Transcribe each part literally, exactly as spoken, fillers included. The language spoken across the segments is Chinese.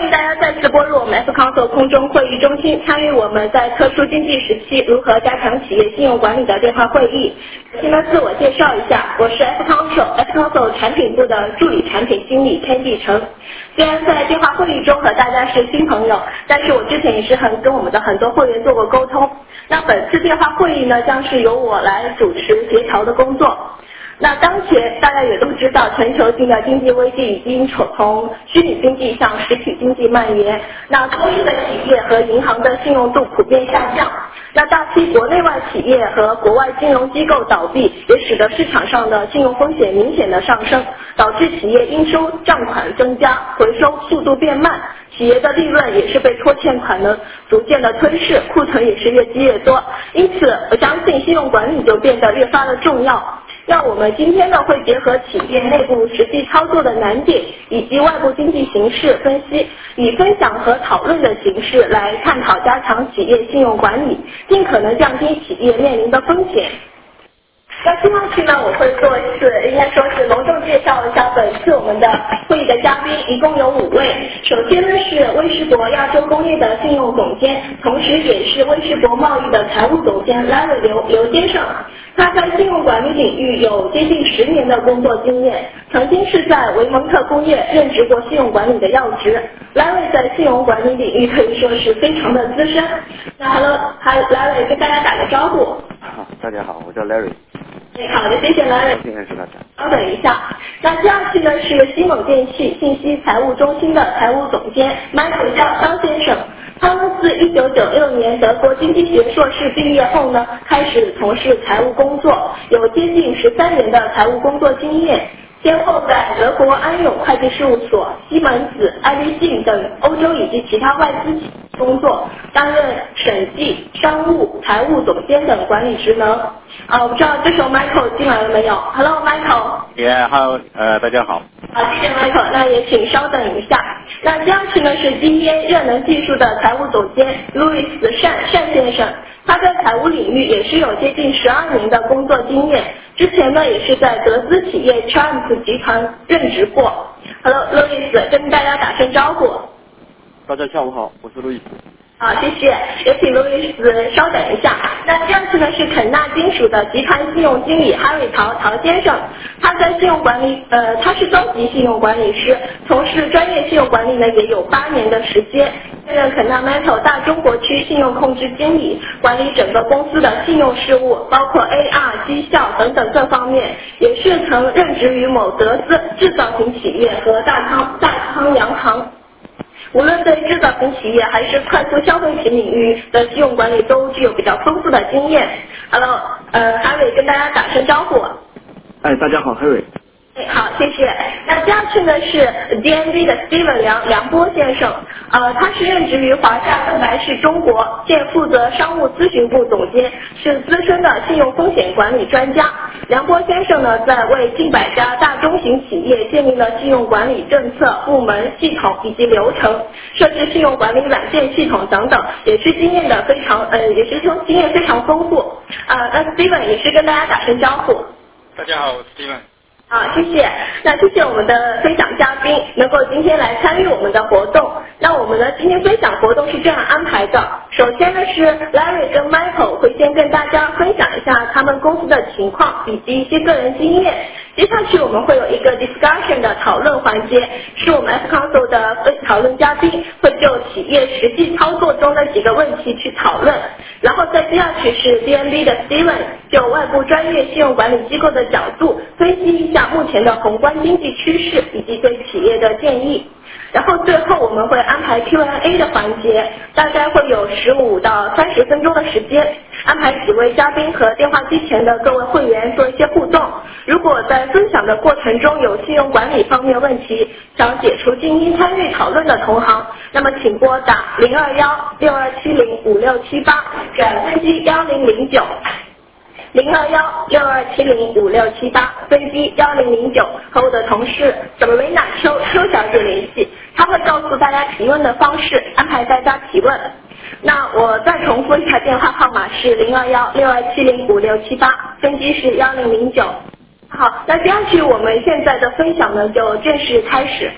迎大家再次拨入我们 F Council 空中会议中心，参与我们在特殊经济时期如何加强企业信用管理的电话会议。先来自我介绍一下，我是 F Council F Council 产品部的助理产品经理 Candy 陈。虽然在电话会议中和大家是新朋友，但是我之前也是很跟我们的很多会员做过沟通。那本次电话会议呢，将是由我来主持协调的工作。那当前大家也都知道，全球性的经济危机已经从虚拟经济向实体经济蔓延。那多数的企业和银行的信用度普遍下降。那大批国内外企业和国外金融机构倒闭，也使得市场上的信用风险明显的上升，导致企业应收账款增加，回收速度变慢，企业的利润也是被拖欠款呢逐渐的吞噬，库存也是越积越多。因此，我相信信用管理就变得越发的重要。让我们今天呢会结合企业内部实际操作的难点以及外部经济形势分析，以分享和讨论的形式来探讨加强企业信用管理，尽可能降低企业面临的风险。那接下去呢，我会做一次，应该说是隆重介绍一下本次我们的会议的嘉宾，一共有五位。首先呢是威士伯亚洲工业的信用总监，同时也是威士伯贸易的财务总监 Larry 刘刘先生。他在信用管理领域有接近十年的工作经验，曾经是在维蒙特工业任职过信用管理的要职。Larry 在信用管理领域可以说是非常的资深。那 Hello， 嗨 Larry 跟大家打个招呼。 好，大家好，我叫 Larry。 哎，好的，谢谢 Larry。 谢谢大家。 稍等一下，那第二期呢是西蒙电器信息财务中心的财务总监 Michael 肖肖先生。他呢自一九九六年德国经济学硕士毕业后呢，开始从事财务工作，有接近十三年的财务工作经验。先后在德国安永会计事务所、西门子、爱立信等欧洲以及其他外资企业工作，担任审计、商务、财务总监等管理职能。啊，我不知道这时候 Michael 进来了没有 ？Hello Michael。Yeah，Hello， 呃，大家好。 好，谢谢 Michael。那也请稍等一下。那第二期呢是 D E A 热能技术的财务总监 Louis 单单先生。他在财务领域也是有接近十二年的工作经验，之前呢也是在德资企业 Triumph 集团任职过。Hello Louis， 跟大家打声招呼。 大家下午好，我是路易斯。 好，谢谢。也请路易斯稍等一下。那第二次呢是肯纳金属的集团信用经理 Harry 陶陶先生，他在信用管理，呃，他是高级信用管理师，从事专业信用管理呢也有八年的时间。现任肯纳 Metal 大中国区信用控制经理，管理整个公司的信用事务，包括 A R、绩效等等各方面，也是曾任职于某德资制造型企业和大康大康洋行。无论对制造型企业还是快速消费品领域的信用管理都具有比较丰富的经验。Hello， 呃 ，Harry 跟大家打声招呼。 哎，大家好 ，Harry。 哎，好，谢谢。那第二次呢是 D N B 的 Steven 梁梁波先生，呃，他是任职于华夏蛋白氏中国，现负责商务咨询部总监，是资深的信用风险管理专家。梁波先生呢，在为近百家大中型企业建立了信用管理政策、部门、系统以及流程，设置信用管理软件系统等等，也是经验的非常，呃，也是说经验非常丰富。呃，那 Steven 也是跟大家打声招呼。 大家好，我是 Steven。 好，谢谢。那谢谢我们的分享嘉宾能够今天来参与我们的活动。那我们的今天分享活动是这样安排的，首先呢是 Larry 跟 Michael 会先跟大家分享一下他们公司的情况以及一些个人经验。接下去我们会有一个 discussion 的讨论环节，是我们 F Council 的讨论嘉宾会就企业实际操作中的几个问题去讨论，然后再接下去是 D N B 的 Steven 就外部专业信用管理机构的角度分析一下目前的宏观经济趋势以及对企业的建议。然后最后我们会安排 Q and A 的环节，大概会有十五到三十分钟的时间，安排几位嘉宾和电话机前的各位会员做一些互动。如果在分享的过程中有信用管理方面问题，想解除静音参与讨论的同行，那么请拨打零二幺六二七零五六七八转分机幺零零九。零二幺六二七零五六七八分机幺零零九和我的同事 Sabrina 邱邱小姐联系，她会告诉大家提问的方式，安排大家提问。那我再重复一下电话号码是零二幺六二七零五六七八，分机是幺零零九。好，那接下去我们现在的分享呢就正式开始。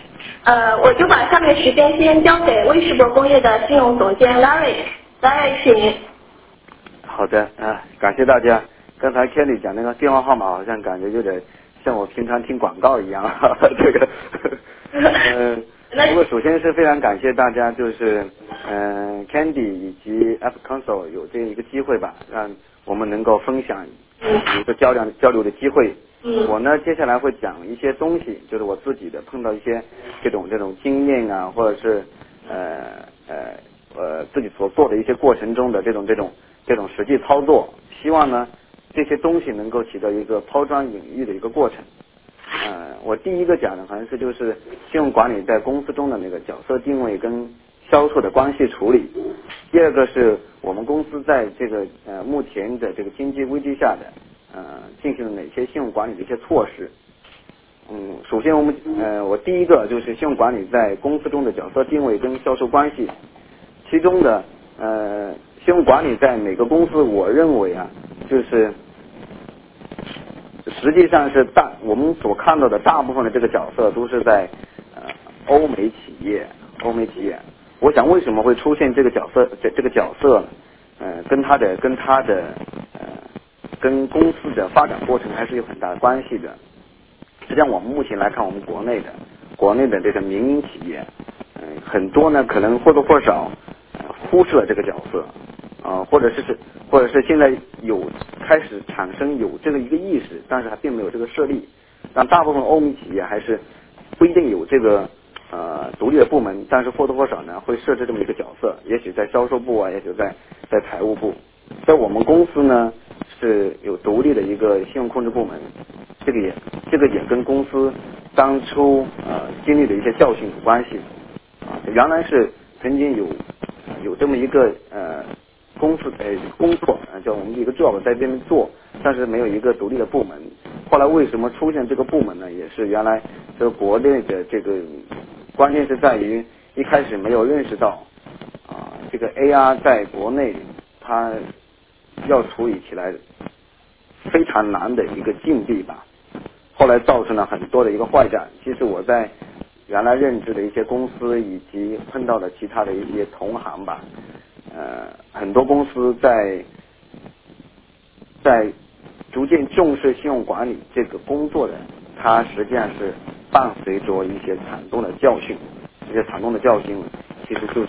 呃，我就把下面时间先交给威世博工业的信用总监 Larry，Larry 是您。 好的啊，感谢大家。刚才 Kelly 讲那个电话号码，好像感觉有点像我平常听广告一样，哈哈这个。嗯，不过首先是非常感谢大家，就是嗯、呃、，Candy 以及 F Council 有这一个机会吧，让我们能够分享一个交流交流的机会。 嗯。 我呢，接下来会讲一些东西，就是我自己的碰到一些这种这种经验啊，或者是呃呃呃自己所做的一些过程中的这种这种这种实际操作，希望呢这些东西能够起到一个抛砖引玉的一个过程。呃，我第一个讲的好像是就是信用管理在公司中的那个角色定位跟销售的关系处理。第二个是我们公司在这个呃目前的这个经济危机下的呃进行了哪些信用管理的一些措施。嗯，首先我们呃我第一个就是信用管理在公司中的角色定位跟销售关系，其中的呃信用管理在每个公司，我认为啊就是实际上是大我们所看到的大部分的这个角色都是在呃欧美企业，欧美企业。我想为什么会出现这个角色这这个角色呢？呃，跟他的跟他的呃跟公司的发展过程还是有很大的关系的。实际上我们目前来看，我们国内的国内的这个民营企业，嗯、呃，很多呢可能或多或少、呃、忽视了这个角色。啊、呃，或者是是，或者是现在有开始产生有这个一个意识，但是还并没有这个设立。但大部分欧美企业还是不一定有这个呃独立的部门，但是或多或少呢会设置这么一个角色，也许在销售部啊，也许在在财务部。在我们公司呢是有独立的一个信用控制部门，这个也这个也跟公司当初呃经历的一些教训有关系啊。原来是曾经有有这么一个呃。公司呃工作啊，叫我们一个 job 在这边做，但是没有一个独立的部门。后来为什么出现这个部门呢？也是原来这个国内的这个关键是在于一开始没有认识到啊，这个 A R 在国内它要处理起来非常难的一个境地吧。后来造成了很多的一个坏账。其实我在原来任职的一些公司以及碰到的其他的一些同行吧。呃，很多公司在在逐渐重视信用管理这个工作的，它实际上是伴随着一些惨痛的教训。这些惨痛的教训其实就是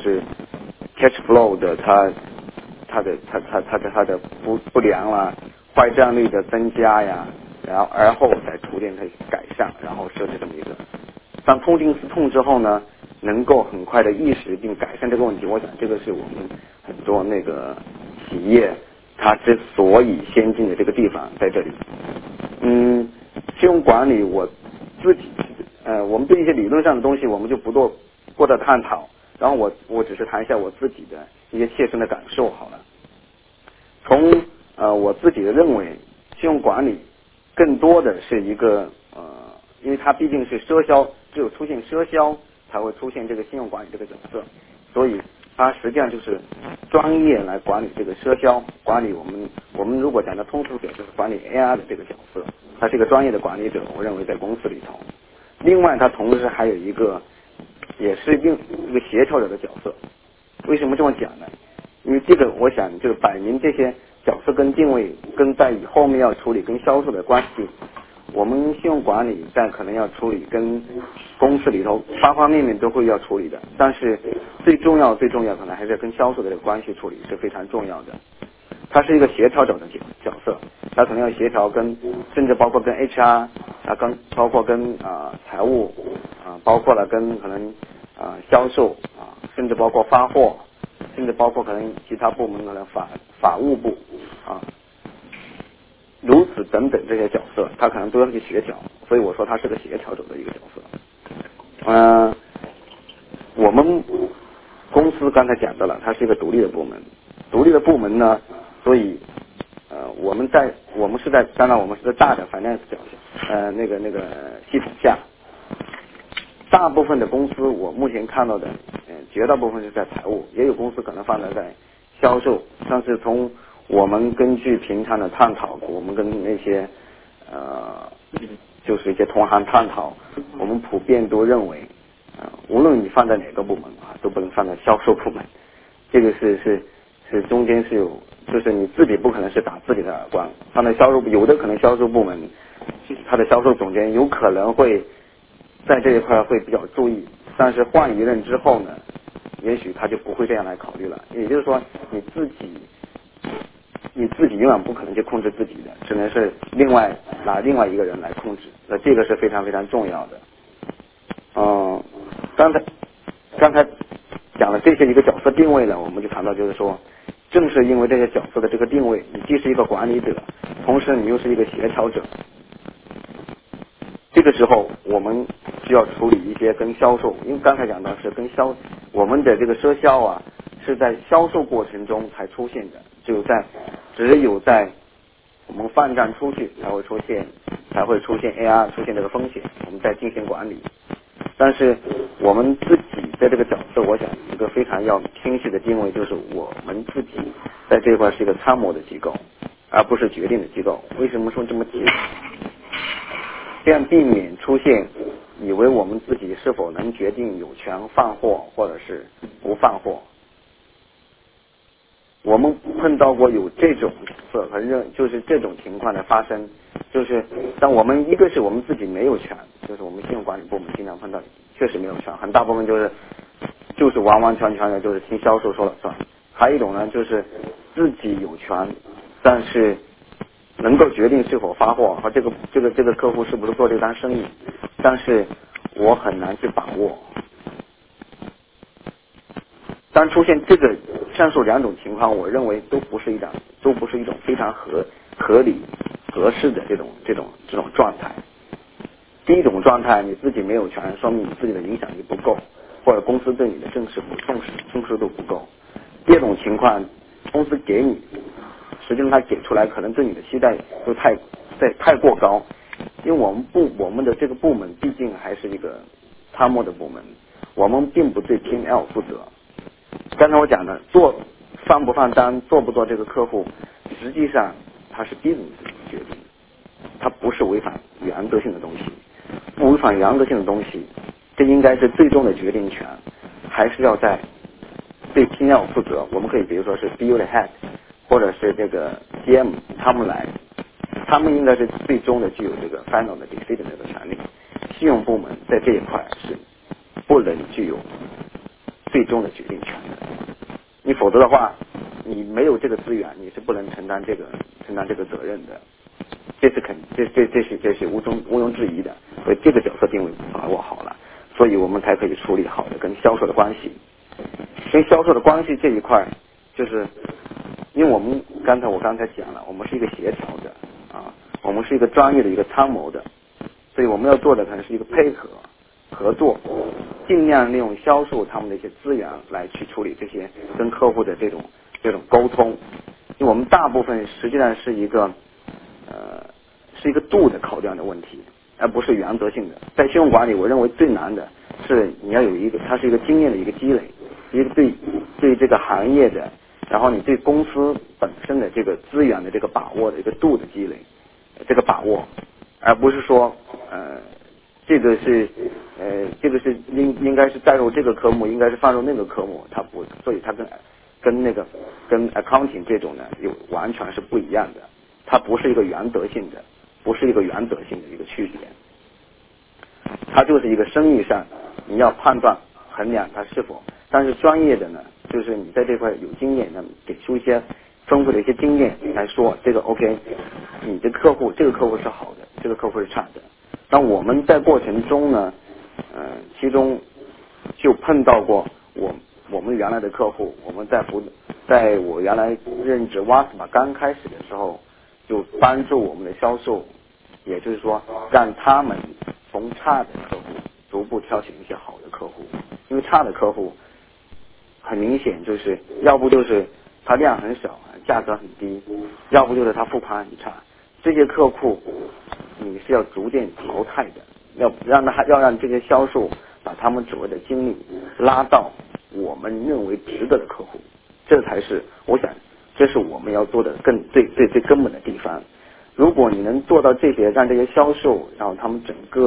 cash flow 的它它的它它它的它的不不良啦，坏账率的增加呀，然后而后再逐渐的改善，然后设置这么一个。当痛定思痛之后呢，能够很快的意识并改善这个问题，我想这个是我们很多那个企业它之所以先进的这个地方在这里。嗯，信用管理我自己呃，我们对一些理论上的东西我们就不做过多探讨，然后我我只是谈一下我自己的一些切身的感受好了。从呃我自己的认为，信用管理更多的是一个呃，因为它毕竟是赊销，只有出现赊销才会出现这个信用管理这个角色，所以它实际上就是专业来管理这个赊销，管理我们我们如果讲的通俗点就是管理 A R 的这个角色，它是一个专业的管理者，我认为在公司里头。另外它同时还有一个也是另一个协调者的角色。为什么这么讲呢？因为这个我想就是摆明这些角色跟定位跟在以后面要处理跟销售的关系，我们信用管理在可能要处理跟公司里头方方面面都会要处理的，但是最重要最重要可能还是跟销售的这个关系处理是非常重要的。它是一个协调者的角色，它可能要协调跟甚至包括跟 H R 啊，跟包括跟啊、呃、财务啊、呃，包括了跟可能啊、呃、销售啊、呃，甚至包括发货，甚至包括可能其他部门可能法法务部啊，如此等等这些角色，它可能都要去协调，所以我说它是个协调者的一个角色。嗯、呃，我们公司刚才讲到了，它是一个独立的部门，独立的部门呢，所以呃我们在我们是在当然我们是在大的 finance 角呃那个那个系统下，大部分的公司我目前看到的，呃绝大部分是在财务，也有公司可能放在在销售，但是从我们根据平常的探讨，我们跟那些呃就是一些同行探讨，我们普遍都认为呃，无论你放在哪个部门啊，都不能放在销售部门。这个是是是中间是有，就是你自己不可能是打自己的耳光。放在销售部，有的可能销售部门，他的销售总监有可能会在这一块会比较注意，但是换一任之后呢，也许他就不会这样来考虑了。也就是说，你自己你自己永远不可能去控制自己的，只能是另外拿另外一个人来控制。那这个是非常非常重要的。嗯，刚才刚才讲了这些一个角色定位呢，我们就谈到就是说，正是因为这些角色的这个定位，你既是一个管理者，同时你又是一个协调者。这个时候我们需要处理一些跟销售，因为刚才讲到是跟销我们的这个赊销啊，是在销售过程中才出现的，只有在只有在我们泛战出去才会出现才会出现 A R 出现这个风险，我们在进行管理。但是我们自己在这个角色，我想一个非常要清晰的定位，就是我们自己在这一块是一个参谋的机构，而不是决定的机构。为什么说这么提？这样避免出现以为我们自己是否能决定有权放货或者是不放货。我们碰到过有这种色和认就是这种情况的发生，就是但我们一个是我们自己没有权，就是我们信用管理部门经常碰到确实没有权，很大部分就是就是完完全全的就是听销售说了算。还有一种呢，就是自己有权，但是能够决定是否发货和这个这个这个客户是不是做这单生意，但是我很难去把握。当出现这个上述两种情况，我认为都不是一种都不是一种非常合合理合适的这种这种这种状态。第一种状态，你自己没有权，说明你自己的影响力不够，或者公司对你的正视不重视，重视度不够。第二种情况，公司给你，实际上他给出来可能对你的期待都太太太过高，因为我们部我们的这个部门毕竟还是一个参谋的部门，我们并不对 P and L 负责。刚才我讲的，做放不放单，做不做这个客户，实际上它是 business 决定，它不是违反原则性的东西。不违反原则性的东西，这应该是最终的决定权，还是要在对 P and L 负责。我们可以比如说是 B U 的 head， 或者是这个 G M 他们来，他们应该是最终的具有这个 final 的 decision 这个权利。信用部门在这一块是不能具有最终的决定权的，你否则的话，你没有这个资源，你是不能承担这个承担这个责任的。这是肯这这这是这是毋中毋庸置疑的，所以这个角色定位把握好了，所以我们才可以处理好的跟销售的关系。跟销售的关系这一块，就是因为我们刚才我刚才讲了，我们是一个协调的啊，我们是一个专业的一个参谋的，所以我们要做的可能是一个配合合作，尽量利用销售他们的一些资源来去处理这些跟客户的这种这种沟通。因为我们大部分实际上是一个呃是一个度的考量的问题，而不是原则性的。在信用管理，我认为最难的是你要有一个，它是一个经验的一个积累，一个对对这个行业的，然后你对公司本身的这个资源的这个把握的一个度的积累，这个把握，而不是说呃这个是呃这个是应应该是带入这个科目，应该是放入那个科目，它不，所以它跟跟那个跟 accounting 这种呢有完全是不一样的，它不是一个原则性的，不是一个原则性的一个区别，它就是一个生意上你要判断衡量它是否，但是专业的呢，就是你在这块有经验，那给出一些丰富的一些经验来说，这个 OK， 你的客户这个客户是好的，这个客户是差的。那我们在过程中呢，呃，其中就碰到过我我们原来的客户，我们在不在我原来任职瓦斯玛刚开始的时候，就帮助我们的销售，也就是说让他们从差的客户逐步挑选一些好的客户，因为差的客户很明显就是要不就是他量很少，价格很低，要不就是他复盘很差，这些客户你是要逐渐淘汰的，要让他要让这些销售把他们所谓的精力拉到我们认为值得的客户，这才是我想这是我们要做的更最最最根本的地方。如果你能做到这些，让这些销售然后他们整个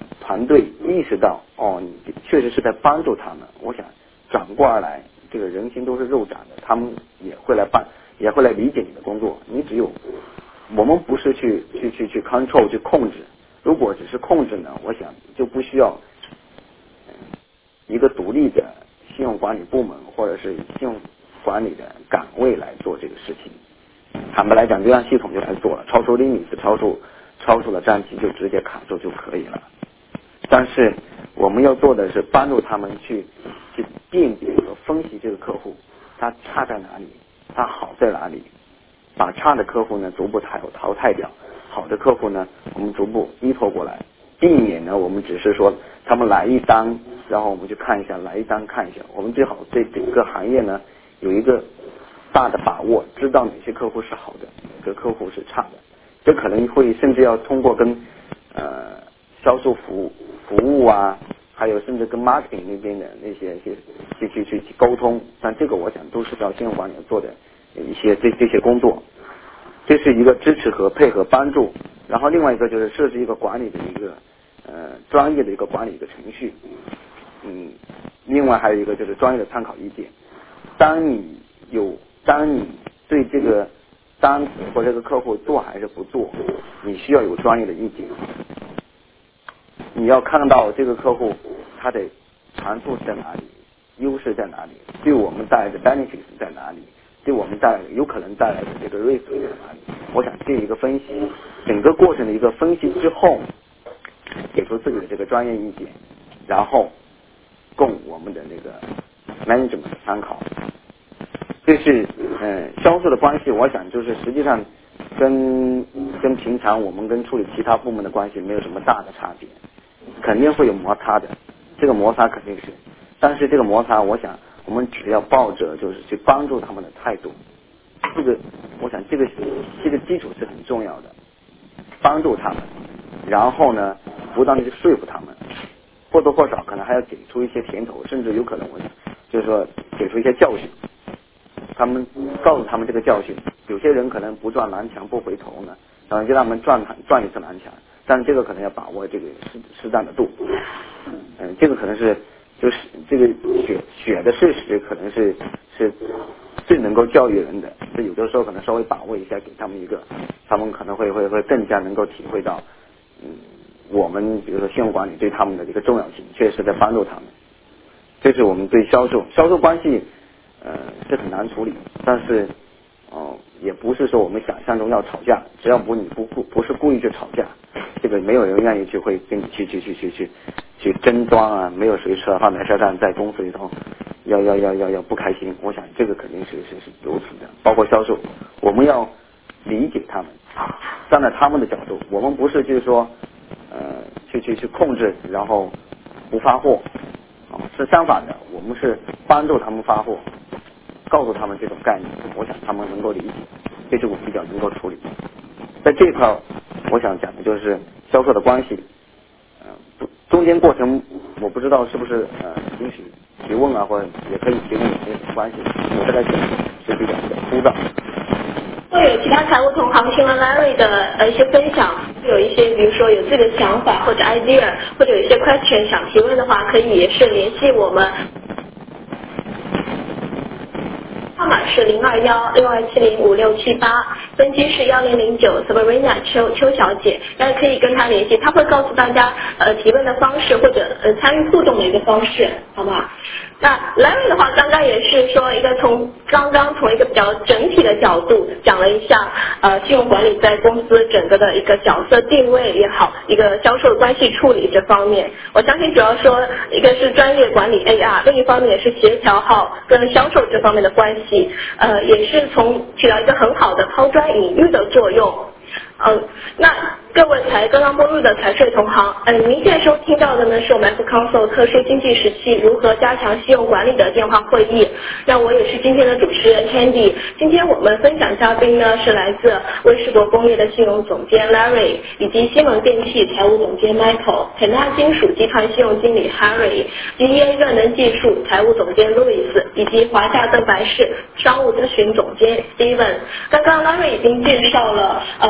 团队意识到哦，你确实是在帮助他们，我想转过而来，这个人心都是肉长的，他们也会来帮，也会来理解你的工作。你只有我们不是去去去去 control 去控制，如果只是控制呢，我想就不需要一个独立的信用管理部门或者是信用管理的岗位来做这个事情。坦白来讲，就让系统就来做了，超出 limit 超出超出了占期就直接卡住就可以了。但是我们要做的是帮助他们去去辨别和分析这个客户他差在哪里，他好在哪里，把差的客户呢逐步淘淘汰掉，好的客户呢我们逐步依托过来，避免呢我们只是说他们来一单，然后我们去看一下，来一单看一下，我们最好对整个行业呢有一个大的把握，知道哪些客户是好的，哪个客户是差的。这可能会甚至要通过跟呃销售服务服务啊，还有甚至跟 marketing 那边的那些些去去去去沟通，但这个我想都是要信用管理做的一些这这些工作。这是一个支持和配合帮助，然后另外一个就是设置一个管理的一个呃专业的一个管理一个程序，嗯，另外还有一个就是专业的参考意见。当你有当你对这个单子或这个客户做还是不做，你需要有专业的意见。你要看到这个客户他的长处在哪里，优势在哪里，对我们带来的 benefits 在哪里，对我们带来的有可能带来的这个 risk 在哪里。我想这一个分析，整个过程的一个分析之后，给出自己的这个专业意见，然后供我们的那个 management 参考。这是嗯销售的关系，我想就是实际上跟跟平常我们跟处理其他部门的关系没有什么大的差别，肯定会有摩擦的，这个摩擦肯定是，但是这个摩擦我想我们只要抱着就是去帮助他们的态度，这个我想这个这个基础是很重要的，帮助他们，然后呢不断的去说服他们，或多或少可能还要给出一些甜头，甚至有可能我就是说给出一些教训，他们告诉他们这个教训，有些人可能不撞南墙不回头呢，然后就让他们转转一次南墙，但是这个可能要把握这个适适当的度，嗯，这个可能是就是这个血血的事实可能是是最能够教育人的，所以有的时候可能稍微把握一下，给他们一个，他们可能会会会更加能够体会到，嗯，我们比如说信用管理对他们的这个重要性，确实在帮助他们。这是我们对销售销售关系呃是很难处理，但是哦、呃、也不是说我们想象中要吵架，只要不你不不不是故意去吵架，这个没有人愿意去会跟你去去去去去去争端啊，没有谁吃了饭没事干在公司里头要要要要要不开心，我想这个肯定是是是如此的。包括销售，我们要理解他们，站在他们的角度，我们不是就是说呃去去去控制然后不发货。是相反的，我们是帮助他们发货，告诉他们这种概念，我想他们能够理解，这是我比较能够处理。在这一块，我想讲的就是销售的关系，呃，中间过程我不知道是不是呃允许提问啊，或者也可以提问，没有什么关系。我大概讲是比较枯燥。 会有其他财务同行听了 Larry 的呃一些分享，有一些比如说有自己的想法或者 idea， 或者有一些 question 想提问的话，可以也是联系我们。号码是零二幺六二七零五六七八，分机是幺零零九 Sabrina 邱邱小姐，大家可以跟她联系，她会告诉大家呃提问的方式或者呃参与互动的一个方式，好不好？那 Larry 的话，刚刚也是说一个从刚刚从一个比较整体的角度讲了一下呃信用管理在公司整个的一个角色定位也好，一个销售关系处理这方面，我相信主要说一个是专业管理 A R， 另一方面也是协调好跟销售这方面的关系，呃也是从起到一个很好的抛砖引玉的作用。嗯，那各位才刚刚拨入的财税同行，嗯，您现在收听到的呢是我们 F Council 特殊经济时期如何加强信用管理的电话会议。那我也是今天的主持人 Candy。今天我们分享嘉宾呢是来自威士伯工业的信用总监 Larry， 以及西蒙电器财务总监 Michael， 肯纳金属集团信用经理 Harry，G E A 热能技术财务总监 Louis， 以及华夏邓白氏商务咨询总监 Steven。刚刚 Larry 已经介绍了呃。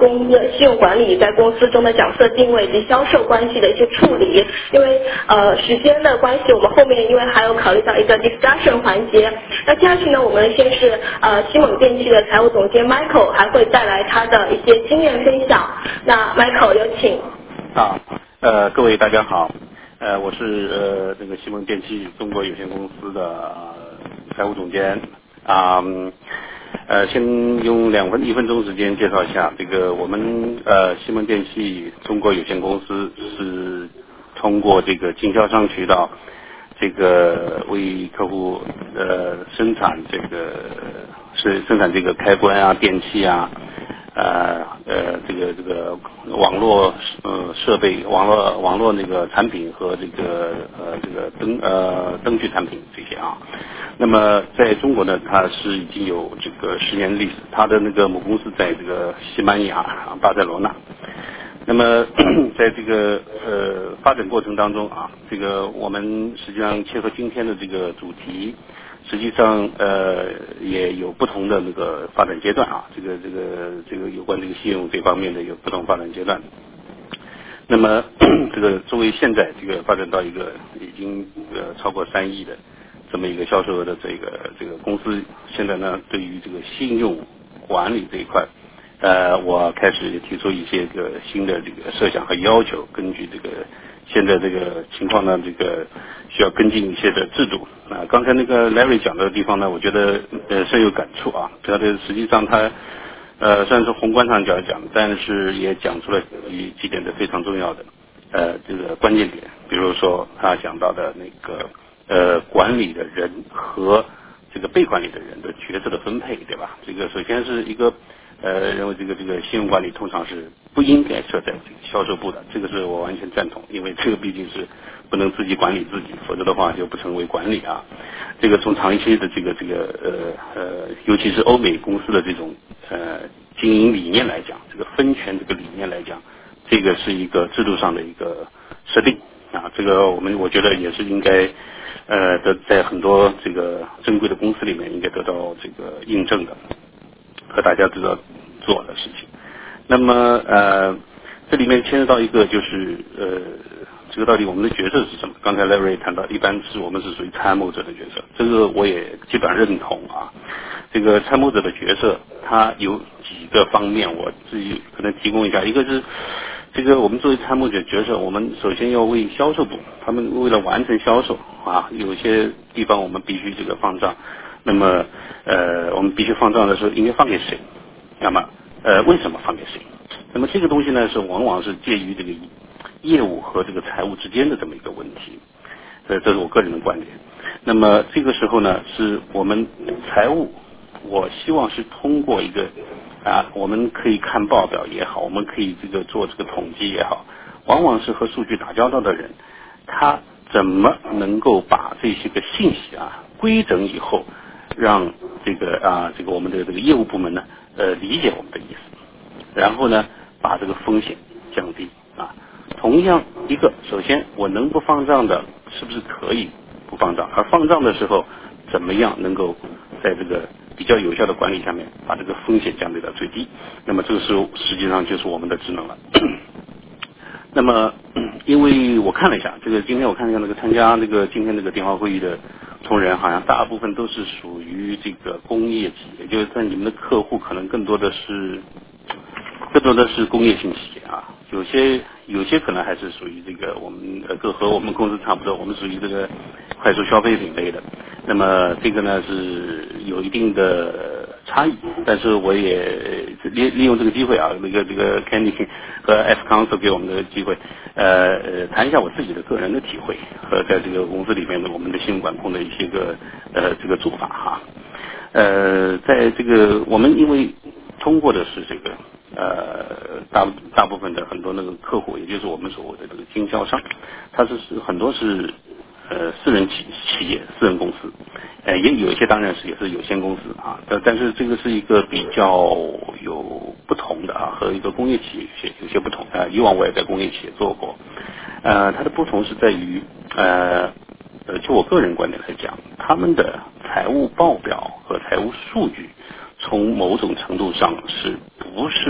公的信用管理在公司中的角色定位及销售关系的一些处理。因为呃时间的关系，我们后面因为还有考虑到一个 discussion 环节。那接下去呢，我们先是呃西蒙电器的财务总监 Michael 还会带来他的一些经验分享。那 Michael 有请。 好，呃，各位大家好，呃，我是呃这个西蒙电器中国有限公司的、呃、财务总监啊、嗯，呃，先用两分一分钟时间介绍一下这个我们呃西蒙电器中国有限公司是通过这个经销商渠道，这个为客户呃生产这个是生产这个开关啊、电器啊。呃呃，这个这个网络呃设备、网络网络那个产品和这个呃这个灯呃灯具产品这些啊。那么在中国呢，它是已经有这个十年历史，它的那个母公司在这个西班牙巴塞罗那。那么在这个呃发展过程当中啊，这个我们实际上切合今天的这个主题。实际上，呃，也有不同的那个发展阶段啊，这个这个这个有关这个信用这方面的有不同发展阶段。那么，这个作为现在这个发展到一个已经呃超过三亿的这么一个销售额的这个这个公司，现在呢，对于这个信用管理这一块，呃，我开始也提出一些个新的这个设想和要求，根据这个现在这个情况呢，这个需要跟进一些的制度啊。刚才那个 Larry 讲的地方呢，我觉得呃深有感触啊。他的实际上他呃虽然是宏观上讲讲，但是也讲出了几几点的非常重要的呃这个关键点，比如说他讲到的那个呃管理的人和这个被管理的人的角色的分配，对吧？这个首先是一个呃认为这个这个信用管理通常是不应该设在这个销售部的，这个是我完全赞同，因为这个毕竟是不能自己管理自己，否则的话就不成为管理啊。这个从长期的这个这个呃呃，尤其是欧美公司的这种呃经营理念来讲，这个分权这个理念来讲，这个是一个制度上的一个设定啊，这个我们我觉得也是应该呃的在很多这个正规的公司里面应该得到这个印证的，和大家知道做的事情。那么呃，这里面牵涉到一个就是呃，这个到底我们的角色是什么？刚才 Larry 谈到，一般是我们是属于参谋者的角色，这个我也基本上认同啊。这个参谋者的角色，它有几个方面，我自己可能提供一下。一个是这个我们作为参谋者角色，我们首先要为销售部，他们为了完成销售啊，有些地方我们必须这个放账。那么呃，我们必须放账的时候，应该放给谁？那么呃，为什么放给谁？那么这个东西呢，是往往是介于这个业务和这个财务之间的这么一个问题，呃，这是我个人的观点。那么这个时候呢，是我们财务，我希望是通过一个啊，我们可以看报表也好，我们可以这个做这个统计也好，往往是和数据打交道的人，他怎么能够把这些个信息啊规整以后，让这个啊这个我们的这个业务部门呢呃理解我们的意思，然后呢把这个风险降低啊。同样一个，首先我能不放账的，是不是可以不放账？而放账的时候，怎么样能够在这个比较有效的管理下面，把这个风险降低到最低？那么这个是实际上就是我们的职能了。那么，因为我看了一下，这个今天我看一下那个参加那个今天这个电话会议的同仁，好像大部分都是属于这个工业企业，就是在你们的客户可能更多的是。更多的是工业性企业啊，有些有些可能还是属于这个我们呃和和我们公司差不多，我们属于这个快速消费品类的。那么这个呢是有一定的差异，但是我也利利用这个机会啊，那个这个 Kenny 和 F Council 给我们的机会，呃呃谈一下我自己的个人的体会和在这个公司里面的我们的信用管控的一些个呃这个做法哈。呃，在这个我们因为通过的是这个。呃，大大部分的很多那个客户，也就是我们所谓的这个经销商，他是是很多是呃私人企企业、私人公司，呃也有一些当然是也是有限公司啊，但但是这个是一个比较有不同的啊，和一个工业企业有些有些不同啊、呃。以往我也在工业企业做过，呃，它的不同是在于呃呃，就我个人观点来讲，他们的财务报表和财务数据。从某种程度上是不是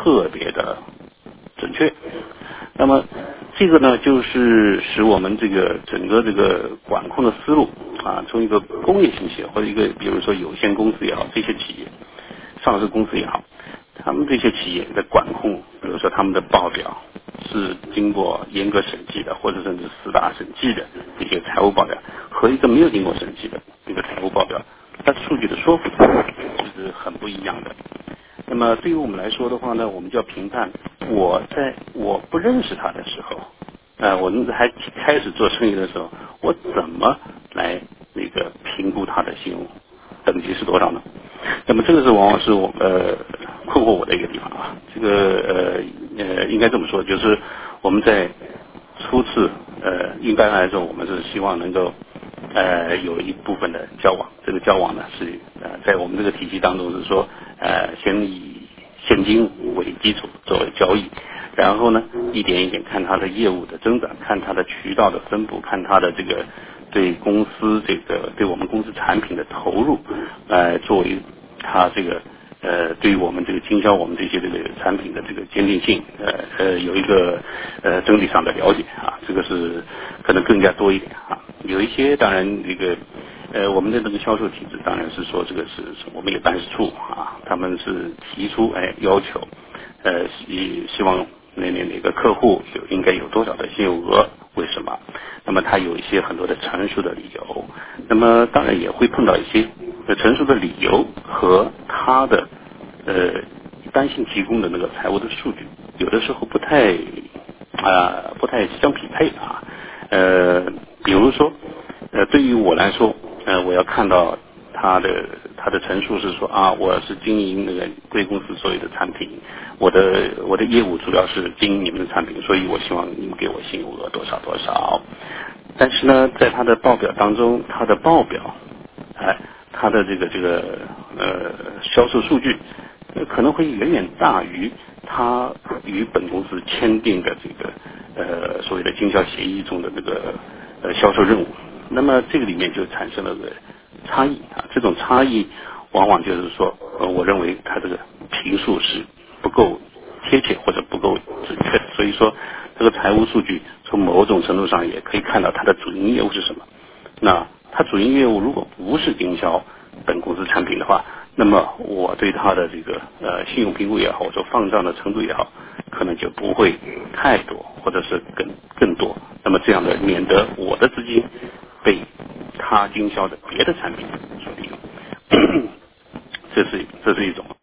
特别的准确。那么这个呢，就是使我们这个整个这个管控的思路啊，从一个工业型企业或者一个比如说有限公司也好，这些企业上市公司也好，他们这些企业的管控，比如说他们的报表是经过严格审计的，或者甚至四大审计的这些财务报表，和一个没有经过审计的这个财务报表，它数据的说服力是很不一样的。那么对于我们来说的话呢，我们就要评判，我在我不认识他的时候，呃，我们还开始做生意的时候，我怎么来那个评估他的信用等级是多少呢？那么这个是往往是我呃困惑我的一个地方啊。这个呃呃应该这么说，就是我们在初次呃一般来说，我们是希望能够呃有一部分的交往，这个交往呢是呃在我们这个体系当中是说呃先以现金为基础作为交易，然后呢一点一点看它的业务的增长，看它的渠道的分布，看它的这个对公司这个对我们公司产品的投入，来、呃、作为它这个呃对于我们这个经销我们这些这个产品的这个坚定性呃呃有一个呃整体上的了解啊，这个是可能更加多一点啊。有一些当然这个呃我们的这个销售体制当然是说这个是我们有办事处啊，他们是提出哎要求呃希希望那那哪个客户有应该有多少的信用额，为什么？那么他有一些很多的陈述的理由，那么当然也会碰到一些呃陈述的理由和他的呃一般性提供的那个财务的数据，有的时候不太啊、呃、不太相匹配啊。呃，比如说呃对于我来说，呃我要看到他的他的陈述是说啊，我是经营那个贵公司所有的产品，我的我的业务主要是经营你们的产品，所以我希望你们给我信用额多少多少。但是呢，在他的报表当中，他的报表，哎，他的这个这个呃销售数据，呃可能会远远大于他与本公司签订的这个呃所谓的经销协议中的这个呃销售任务。那么这个里面就产生了个差异啊，这种差异往往就是说，呃，我认为它这个评述是不够贴切或者不够准确的，所以说这个财务数据从某种程度上也可以看到它的主营业务是什么。那它主营业务如果不是经销本公司产品的话，那么我对它的这个呃信用评估也好，或者放账的程度也好，可能就不会太多，或者是更更多。那么这样的，免得我的资金被他经销的别的产品所利用，这是这是一种。